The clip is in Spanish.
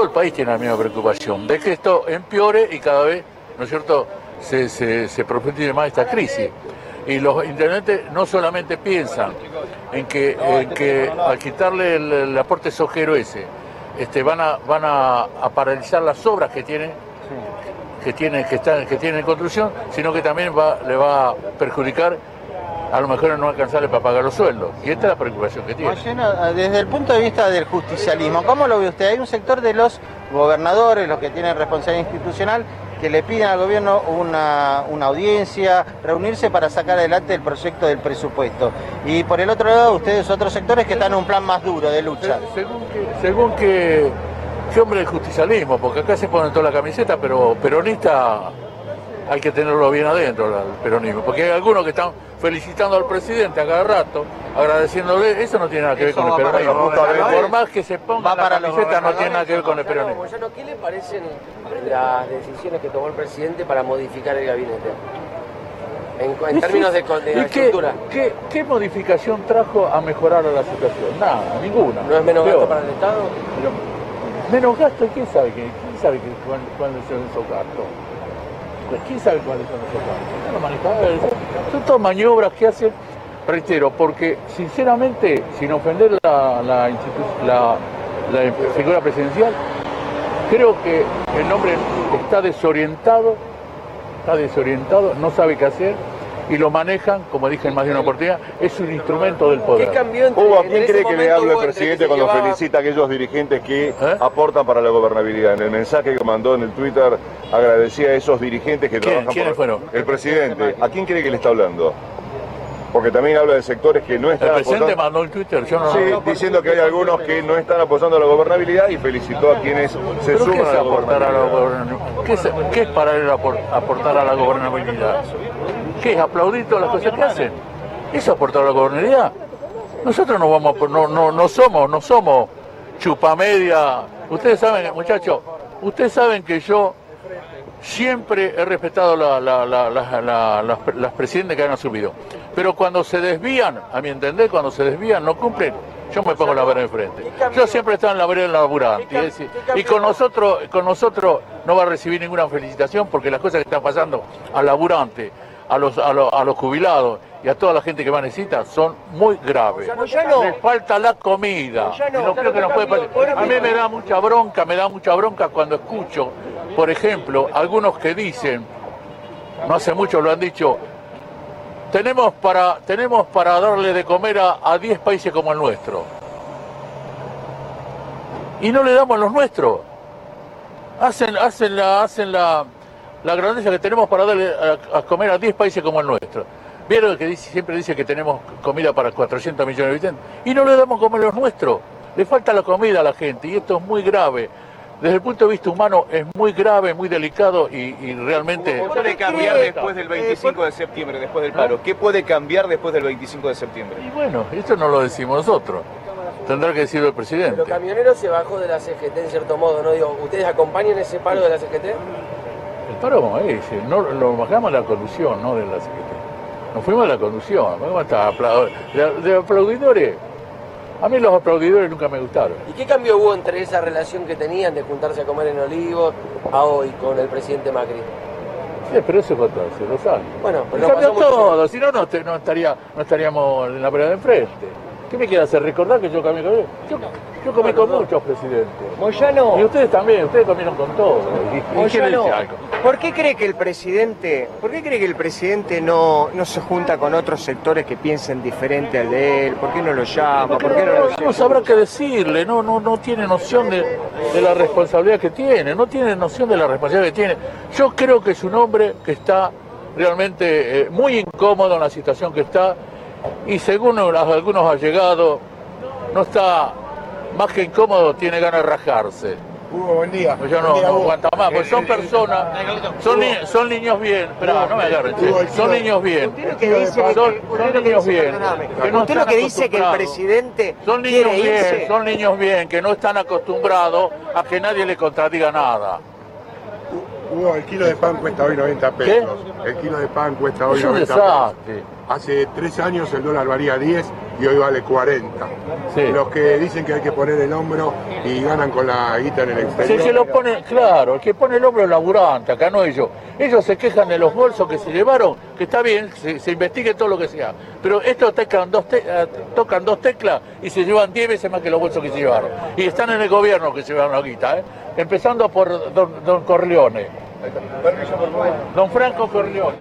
todo el país tiene la misma preocupación, de que esto empeore y cada vez, ¿no es cierto?, se profundice más esta crisis. Y los intendentes no solamente piensan en que al quitarle el aporte sojero ese, van a paralizar las obras que tienen en construcción, sino que también le va a perjudicar a lo mejor no alcanzarle para pagar los sueldos. Y esta es la preocupación que tiene. Desde el punto de vista del justicialismo, ¿cómo lo ve usted? Hay un sector de los gobernadores, los que tienen responsabilidad institucional, que le piden al gobierno una audiencia, reunirse para sacar adelante el proyecto del presupuesto. Y por el otro lado, ustedes otros sectores que están en un plan más duro de lucha. Según qué hombre del justicialismo, porque acá se ponen toda la camiseta, pero peronista hay que tenerlo bien adentro, el peronismo, porque hay algunos que están felicitando al presidente a cada rato, agradeciéndole, eso no tiene nada que ver con el peronismo. Por más que se ponga la camiseta, no tiene nada que ver con el peronismo. ¿Qué le parecen las decisiones que tomó el presidente para modificar el gabinete? En términos de estructura. ¿Qué modificación trajo a mejorar la situación? Nada, ninguna. ¿No es menos gasto para el Estado? Pero, menos gasto, ¿quién sabe cuáles son esos gastos? ¿Quién sabe cuáles son esos gastos? Son todas maniobras que hacen, reitero, porque sinceramente, sin ofender la figura presidencial, creo que el hombre está desorientado, no sabe qué hacer, y lo manejan, como dije en más de una oportunidad, es un instrumento del poder. ¿A quién cree que le habla el presidente cuando felicita a aquellos dirigentes que aportan para la gobernabilidad? En el mensaje que mandó en el Twitter agradecía a esos dirigentes que trabajan. ¿Quiénes fueron? El presidente. ¿A quién cree que le está hablando? Porque también habla de sectores que no están apoyando. El presidente mandó el Twitter, yo no. Sí, diciendo que hay algunos que no están apoyando la gobernabilidad y felicitó a quienes se suman a la gobernabilidad. ¿Qué es para él aportar a la gobernabilidad? ¿Qué es aplaudir todas las cosas que hacen? ¿Eso es aportar a la gobernabilidad? Nosotros no somos chupamedia. Ustedes saben, muchachos, ustedes saben que yo siempre he respetado las presidentes que han asumido. Pero cuando se desvían, a mi entender, no cumplen, yo me pongo la vereda enfrente. Yo siempre he estado en la vereda laburante. Y con nosotros no va a recibir ninguna felicitación porque las cosas que están pasando al laburante, a los jubilados y a toda la gente que más necesita son muy graves. Les falta la comida. No creo que nos puede pasar. A mí me da mucha bronca cuando escucho, por ejemplo, algunos que dicen, no hace mucho lo han dicho, tenemos para darle de comer a 10 países como el nuestro. Y no le damos los nuestros. Hacen la grandeza que tenemos para darle a comer a 10 países como el nuestro. ¿Vieron que siempre dice que tenemos comida para 400 millones de habitantes? Y no le damos comer a los nuestros. Le falta la comida a la gente y esto es muy grave. Desde el punto de vista humano es muy grave, muy delicado y realmente... ¿Qué puede cambiar después del 25 de septiembre, después del paro? ¿Qué puede cambiar después del 25 de septiembre? Y bueno, esto no lo decimos nosotros. Tendrá que decirlo el presidente. Pero Camioneros se bajó de la CGT en cierto modo, ¿no? Digo, ¿ustedes acompañan ese paro de la CGT? El paro lo bajamos a la conducción, no de la CGT. Nos fuimos a la conducción, de aplaudidores. A mí los aplaudidores nunca me gustaron. ¿Y qué cambio hubo entre esa relación que tenían de juntarse a comer en Olivos a hoy con el presidente Macri? Sí, pero eso fue hace 2 años. Bueno, pero cambió todo, si no, no estaríamos en la vereda de enfrente. ¿Qué me quiere hacer? ¿Recordar que yo comí con él? Yo comí con muchos presidentes. Moyano. Y ustedes también, ustedes comieron con todos. Moyano, ¿por qué cree que el presidente no se junta con otros sectores que piensen diferente al de él? ¿Por qué no lo llama? ¿Por qué no lo llama? No sabrá qué decirle, no tiene noción de la responsabilidad que tiene, Yo creo que es un hombre que está realmente muy incómodo en la situación que está. Y según algunos allegados, no está más que incómodo, tiene ganas de rajarse. Buen día. Pues ya no aguanta más, pues son personas, son niños bien, pero no me agarren, son niños bien. Usted lo que dice que el presidente son niños bien, que no están acostumbrados a que nadie le contradiga nada. Hugo, el kilo de pan cuesta hoy 90 pesos. ¿Qué? El kilo de pan cuesta hoy 90 pesos. Hace 3 años el dólar valía 10 y hoy vale 40. Sí. Los que dicen que hay que poner el hombro y ganan con la guita en el exterior. Sí, se lo pone, claro, el que pone el hombro es el laburante, acá no ellos. Ellos se quejan de los bolsos que se llevaron, que está bien, se investigue todo lo que sea. Pero estos tocan dos teclas y se llevan 10 veces más que los bolsos que se llevaron. Y están en el gobierno que se llevaron la guita, empezando por don Corleone. Don Franco Corleone.